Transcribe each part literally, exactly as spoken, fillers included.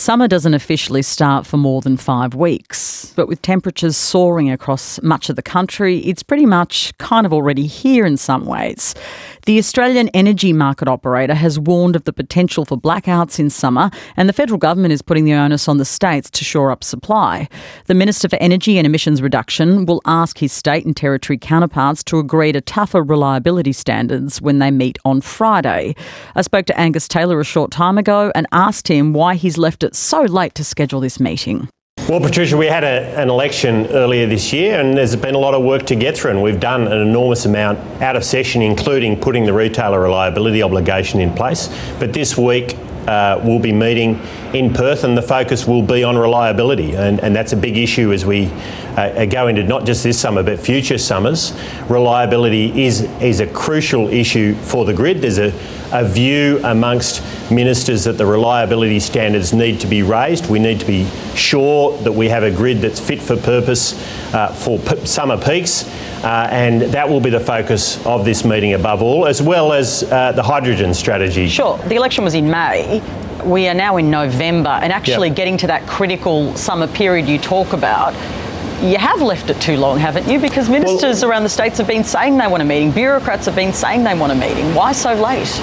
Summer doesn't officially start for more than five weeks, but with temperatures soaring across much of the country, it's pretty much kind of already here in some ways. The Australian Energy Market Operator has warned of the potential for blackouts in summer, and the federal government is putting the onus on the states to shore up supply. The Minister for Energy and Emissions Reduction will ask his state and territory counterparts to agree to tougher reliability standards when they meet on Friday. I spoke to Angus Taylor a short time ago and asked him why he's left it so late to schedule this meeting. Well, Patricia, we had a, an election earlier this year and there's been a lot of work to get through, and we've done an enormous amount out of session, including putting the retailer reliability obligation in place. But this week uh, we'll be meeting in Perth and the focus will be on reliability, and, and that's a big issue as we uh, go into not just this summer but future summers. Reliability is, is a crucial issue for the grid. There's a, a view amongst ministers that the reliability standards need to be raised. We need to be sure that we have a grid that's fit for purpose uh, for p- summer peaks, uh, and that will be the focus of this meeting above all, as well as uh, the hydrogen strategy. Sure, the election was in May. We are now in November, and actually yep. getting to that critical summer period you talk about, you have left it too long, haven't you? Because ministers well, around the states have been saying they want a meeting, bureaucrats have been saying they want a meeting. Why so late?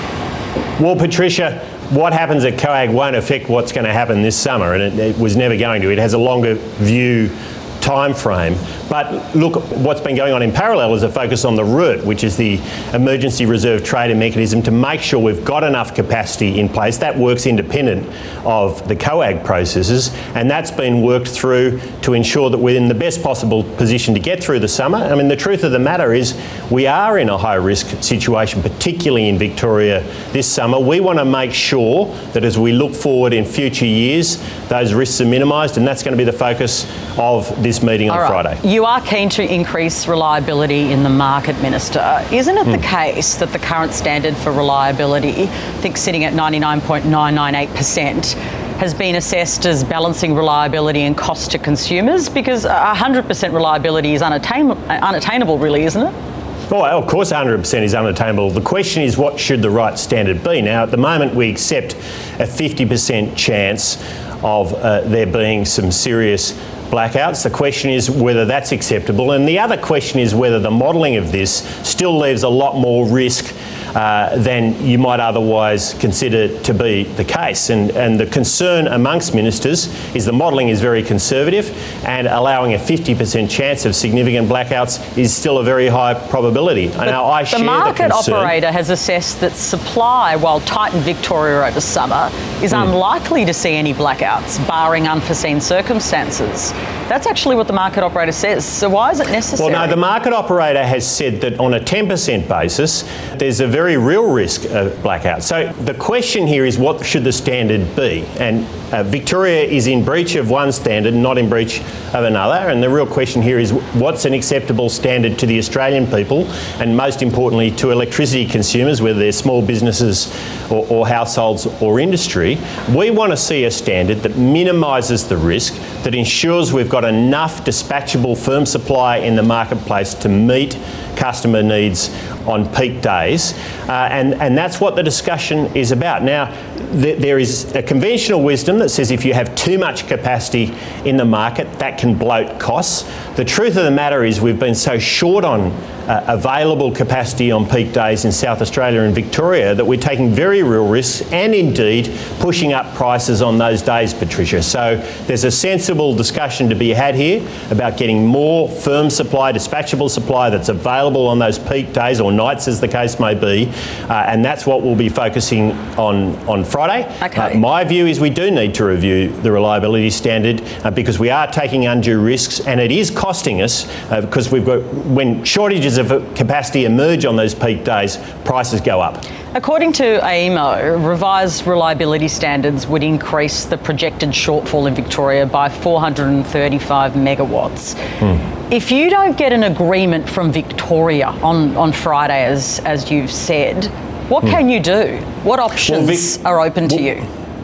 Well, Patricia, what happens at COAG won't affect what's going to happen this summer, and it, it was never going to. It has a longer view time frame. But look, what's been going on in parallel is a focus on the R R T, which is the Emergency Reserve Trading Mechanism, to make sure we've got enough capacity in place. That works independent of the COAG processes, and that's been worked through to ensure that we're in the best possible position to get through the summer. I mean, the truth of the matter is we are in a high-risk situation, particularly in Victoria this summer. We want to make sure that as we look forward in future years, those risks are minimised, and that's going to be the focus of this meeting on All right. Friday. You are keen to increase reliability in the market, Minister. Isn't it mm. the case that the current standard for reliability, I think sitting at ninety-nine point nine nine eight percent, has been assessed as balancing reliability and cost to consumers? Because one hundred percent reliability is unattain- unattainable, really, isn't it? Well, of course one hundred percent is unattainable. The question is, what should the right standard be? Now, at the moment, we accept a fifty percent chance of uh, there being some serious blackouts. The question is whether that's acceptable, and the other question is whether the modelling of this still leaves a lot more risk uh, than you might otherwise consider to be the case. And, and the concern amongst ministers is the modelling is very conservative, and allowing a fifty percent chance of significant blackouts is still a very high probability. But now, I share the market the concern. operator has assessed that supply, while tight in Victoria over summer, is mm. unlikely to see any blackouts, barring unforeseen circumstances. That's actually what the market operator says. So why is it necessary? Well, no, the market operator has said that on a ten percent basis, there's a very real risk of blackout. So the question here is, what should the standard be? And uh, Victoria is in breach of one standard, not in breach of another. And the real question here is, what's an acceptable standard to the Australian people, and most importantly to electricity consumers, whether they're small businesses or, or households or industry? We want to see a standard that minimises the risk, that ensures we've got enough dispatchable firm supply in the marketplace to meet customer needs on peak days, uh, and, and that's what the discussion is about. Now, th- there is a conventional wisdom that says if you have too much capacity in the market, that can bloat costs. The truth of the matter is we've been so short on uh, available capacity on peak days in South Australia and Victoria that we're taking very real risks, and indeed pushing up prices on those days, Patricia. So there's a sensible discussion to be had here about getting more firm supply, dispatchable supply that's available on those peak days or nights, as the case may be, uh, and that's what we'll be focusing on on Friday. Okay. Uh, my view is we do need to review the reliability standard uh, because we are taking undue risks, and it is costing us uh, because we've got, when shortages of capacity emerge on those peak days, prices go up. According to A E M O, revised reliability standards would increase the projected shortfall in Victoria by four hundred thirty-five megawatts. Hmm. If you don't get an agreement from Victoria on, on Friday, as, as you've said, what hmm. can you do? What options well, Vic- are open to well, you?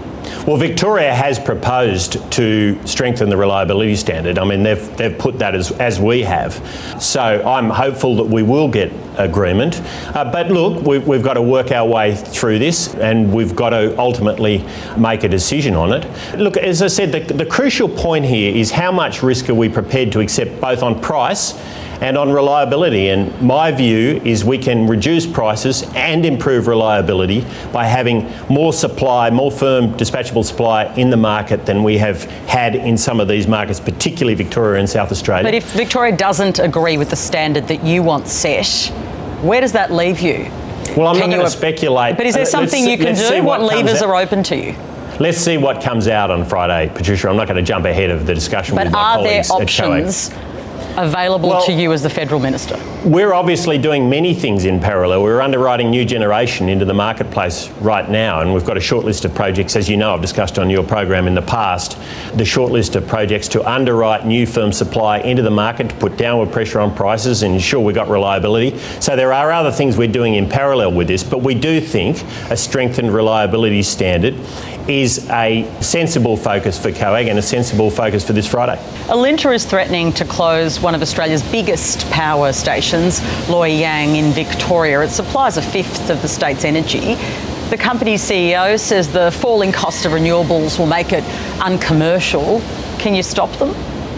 Well, Victoria has proposed to strengthen the reliability standard. I mean, they've, they've put that as, as we have. So I'm hopeful that we will get agreement. Uh, but look, we've, we've got to work our way through this, and we've got to ultimately make a decision on it. Look, as I said, the, the crucial point here is how much risk are we prepared to accept, both on price and on reliability. And my view is we can reduce prices and improve reliability by having more supply, more firm dispatchable supply in the market than we have had in some of these markets, particularly Victoria and South Australia. But if Victoria doesn't agree with the standard that you want set, where does that leave you? Well, I'm can not going to speculate. But is there something let's, you can do? What, what levers are open to you? Let's see what comes out on Friday, Patricia. I'm not going to jump ahead of the discussion but with my colleagues at COAG. But are there options available well, to you as the Federal Minister? We're obviously doing many things in parallel. We're underwriting new generation into the marketplace right now, and we've got a short list of projects, as you know, I've discussed on your program in the past, the short list of projects to underwrite new firm supply into the market to put downward pressure on prices and ensure we've got reliability. So there are other things we're doing in parallel with this, but we do think a strengthened reliability standard is a sensible focus for COAG and a sensible focus for this Friday. Alinta is threatening to close one of Australia's biggest power stations, Loy Yang in Victoria. It supplies a fifth of the state's energy. The company's C E O says the falling cost of renewables will make it uncommercial. Can you stop them?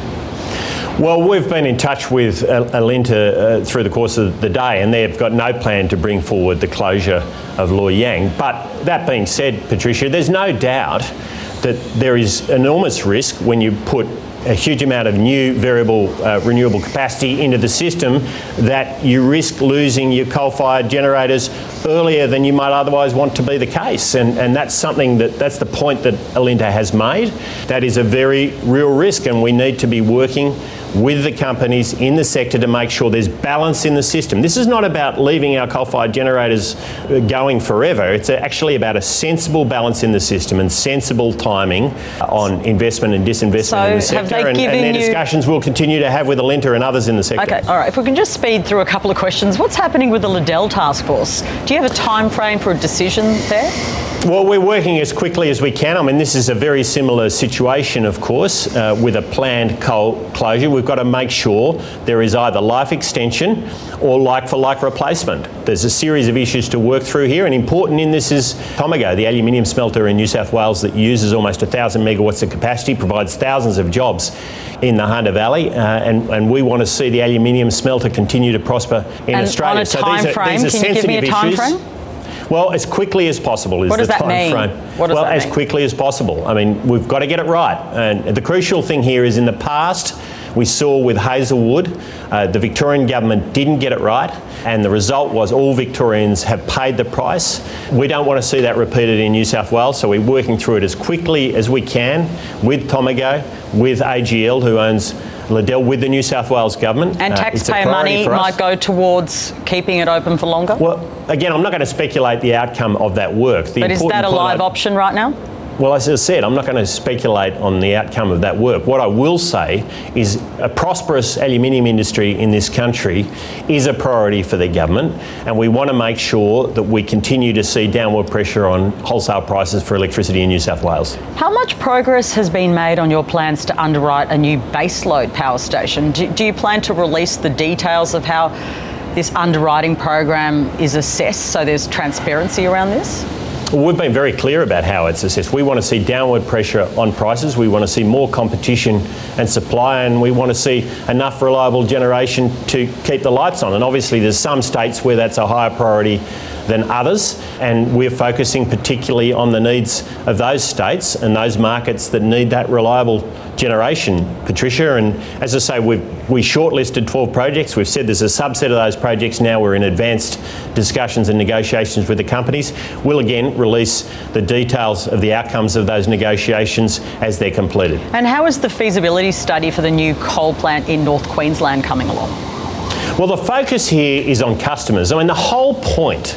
Well, we've been in touch with Alinta uh, through the course of the day, and they've got no plan to bring forward the closure of Loy Yang. But that being said, Patricia, there's no doubt that there is enormous risk when you put a huge amount of new variable uh, renewable capacity into the system, that you risk losing your coal-fired generators earlier than you might otherwise want to be the case. And, and that's something that, that's the point that Alinta has made. That is a very real risk, and we need to be working with the companies in the sector to make sure there's balance in the system. This is not about leaving our coal-fired generators going forever. It's actually about a sensible balance in the system and sensible timing on investment and disinvestment so in the sector. Have they and, given and their you... discussions we'll continue to have with Alinta and others in the sector. Okay, all right. If we can just speed through a couple of questions. What's happening with the Liddell Task Force? Do you have a time frame for a decision there? Well, we're working as quickly as we can. I mean, this is a very similar situation, of course, uh, with a planned coal closure. We've got to make sure there is either life extension or like-for-like replacement. There's a series of issues to work through here, and important in this is Tomago, the aluminium smelter in New South Wales that uses almost one thousand megawatts of capacity, provides thousands of jobs in the Hunter Valley, uh, and, and we want to see the aluminium smelter continue to prosper in and Australia. On a so time these are, frame, these are can you give me a time issues. frame? Well, as quickly as possible is what does the that time mean? frame. What does well, that as mean? quickly as possible. I mean, we've got to get it right. And the crucial thing here is, in the past, we saw with Hazelwood, uh, the Victorian government didn't get it right, and the result was all Victorians have paid the price. We don't want to see that repeated in New South Wales, so we're working through it as quickly as we can with Tomago, with A G L, who owns Liddell, with the New South Wales government. And uh, taxpayer money might go towards keeping it open for longer? Well, again, I'm not going to speculate the outcome of that work. The but is that a live option right now? Well, as I said, I'm not going to speculate on the outcome of that work. What I will say is a prosperous aluminium industry in this country is a priority for the government, and we want to make sure that we continue to see downward pressure on wholesale prices for electricity in New South Wales. How much progress has been made on your plans to underwrite a new baseload power station? Do, do you plan to release the details of how this underwriting program is assessed, so there's transparency around this? Well, we've been very clear about how it's assessed. We want to see downward pressure on prices, we want to see more competition and supply, and we want to see enough reliable generation to keep the lights on. And obviously there's some states where that's a higher priority than others, and we're focusing particularly on the needs of those states and those markets that need that reliable generation, Patricia. And as I say, we've we shortlisted twelve projects. We've said there's a subset of those projects now. We're in advanced discussions and negotiations with the companies. We'll again release the details of the outcomes of those negotiations as they're completed. And how is the feasibility study for the new coal plant in North Queensland coming along? Well, the focus here is on customers. I mean, the whole point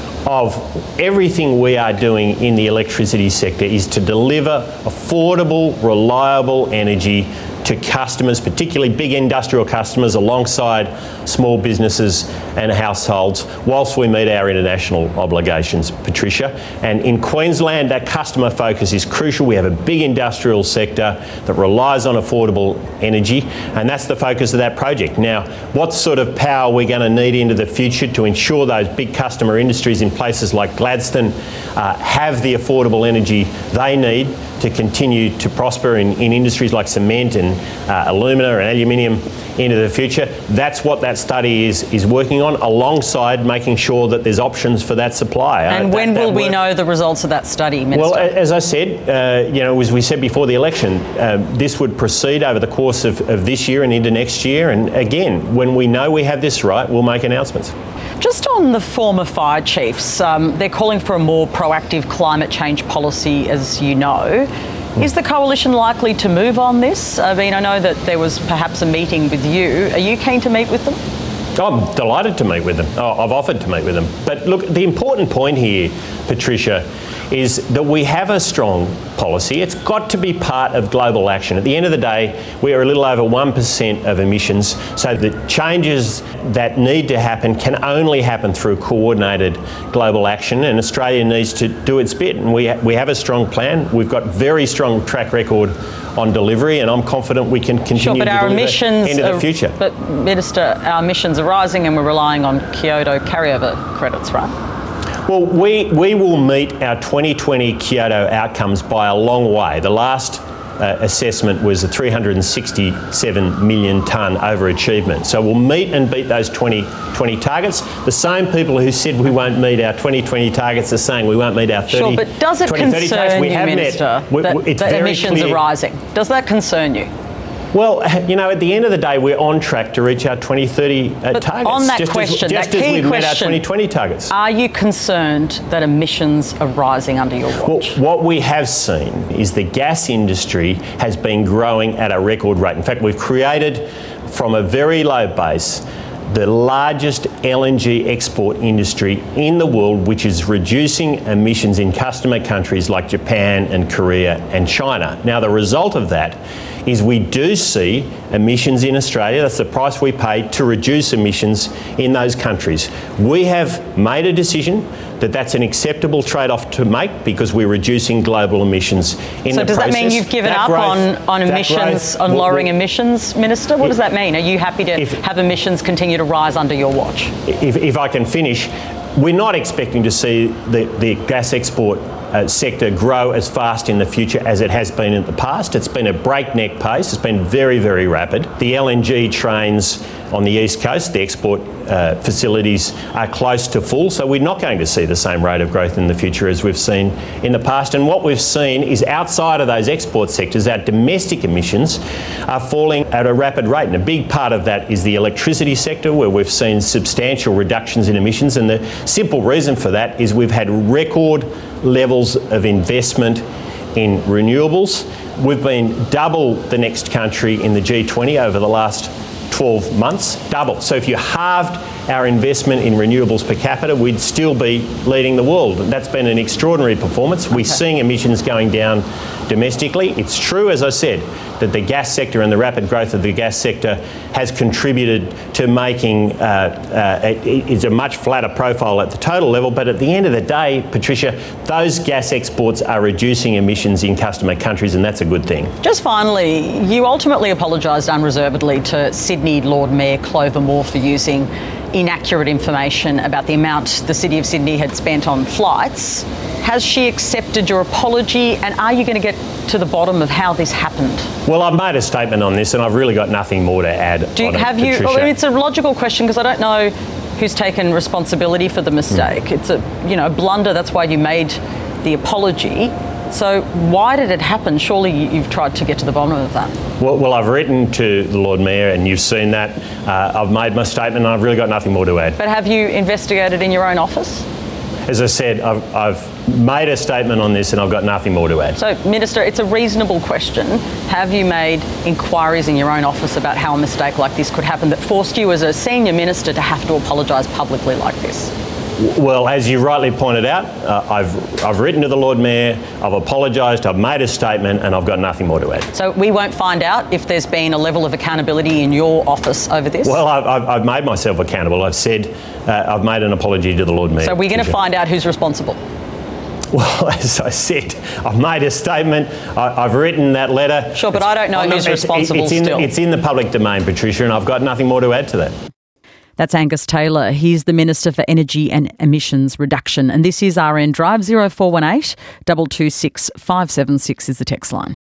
of everything we are doing in the electricity sector is to deliver affordable, reliable energy to customers, particularly big industrial customers, alongside small businesses and households, whilst we meet our international obligations, Patricia. And in Queensland, that customer focus is crucial. We have a big industrial sector that relies on affordable energy, and that's the focus of that project. Now, what sort of power are we going to need into the future to ensure those big customer industries in places like Gladstone uh, have the affordable energy they need to continue to prosper in, in industries like cement and uh, alumina and aluminium into the future? That's what that study is is working on, alongside making sure that there's options for that supply. And uh, when that, that will we work. know the results of that study, Minister? Well, as I said, uh, you know, as we said before the election, uh, this would proceed over the course of, of this year and into next year. And again, when we know we have this right, we'll make announcements. Just on the former fire chiefs, um, they're calling for a more proactive climate change policy, as you know. Is the coalition likely to move on this? I mean, I know that there was perhaps a meeting with you. Are you keen to meet with them? I'm delighted to meet with them. Oh, I've offered to meet with them. But look, the important point here, Patricia, is that we have a strong policy. It's got to be part of global action. At the end of the day, we are a little over one percent of emissions, so the changes that need to happen can only happen through coordinated global action, and Australia needs to do its bit. And we, ha we have a strong plan. We've got very strong track record on delivery, and I'm confident we can continue sure, but to our deliver emissions into the are, future. But, Minister, our emissions are rising and we're relying on Kyoto carryover credits, right? Well, we, we will meet our twenty twenty Kyoto outcomes by a long way. The last uh, assessment was a three hundred sixty-seven million tonne overachievement. So we'll meet and beat those twenty twenty targets. The same people who said we won't meet our twenty twenty targets are saying we won't meet our thirty Sure, but does it concern we you, have Minister, met, we, that, it's that very emissions clear. are rising? Does that concern you? Well, you know, at the end of the day, we're on track to reach our twenty thirty uh, But targets. on that just question, as, just that as key we've met our question, twenty twenty targets. Are you concerned that emissions are rising under your watch? Well, what we have seen is the gas industry has been growing at a record rate. In fact, we've created from a very low base the largest L N G export industry in the world, which is reducing emissions in customer countries like Japan and Korea and China. Now, the result of that is we do see emissions in Australia. That's the price we pay to reduce emissions in those countries. We have made a decision that that's an acceptable trade-off to make because we're reducing global emissions in so the process. does that mean you've given that up growth, on, on emissions, growth, on lowering well, emissions, Minister? What if, does that mean? Are you happy to if, have emissions continue to rise under your watch? If, if I can finish, we're not expecting to see the, the gas export Uh, sector grow as fast in the future as it has been in the past. It's been a breakneck pace. It's been very, very rapid. The L N G trains on the East Coast, the export uh, facilities are close to full, so we're not going to see the same rate of growth in the future as we've seen in the past. And what we've seen is outside of those export sectors, our domestic emissions are falling at a rapid rate. And a big part of that is the electricity sector, where we've seen substantial reductions in emissions. And the simple reason for that is we've had record levels of investment in renewables. We've been double the next country in the G twenty over the last twelve months, double. So if you halved our investment in renewables per capita, we'd still be leading the world. That's been an extraordinary performance. We're okay. seeing emissions going down domestically. It's true, as I said, that the gas sector and the rapid growth of the gas sector has contributed to making uh, uh, it, it's a much flatter profile at the total level. But at the end of the day, Patricia, those gas exports are reducing emissions in customer countries, and that's a good thing. Just finally, you ultimately apologised unreservedly to Sydney Lord Mayor Clover Moore for using inaccurate information about the amount the City of Sydney had spent on flights. Has she accepted your apology, and are you going to get to the bottom of how this happened? Well, I've made a statement on this and I've really got nothing more to add. Do you, on have it, you? Patricia. Well, it's a logical question because I don't know who's taken responsibility for the mistake. Mm. It's a, you know, blunder. That's why you made the apology. So why did it happen? Surely you've tried to get to the bottom of that. Well, well I've written to the Lord Mayor and you've seen that. Uh, I've made my statement and I've really got nothing more to add. But have you investigated in your own office? As I said, I've, I've made a statement on this and I've got nothing more to add. So, Minister, it's a reasonable question. Have you made inquiries in your own office about how a mistake like this could happen that forced you as a senior minister to have to apologise publicly like this? Well, as you rightly pointed out, uh, I've I've written to the Lord Mayor, I've apologised, I've made a statement, and I've got nothing more to add. So we won't find out if there's been a level of accountability in your office over this? Well, I've, I've, I've made myself accountable. I've said uh, I've made an apology to the Lord Mayor. So we're going to find out who's responsible? Well, as I said, I've made a statement, I, I've written that letter. Sure, but I don't know who's responsible it's in, still. It's in the public domain, Patricia, and I've got nothing more to add to that. That's Angus Taylor. He's the Minister for Energy and Emissions Reduction. And this is R N Drive. zero four one eight, two two six, five seven six is the text line.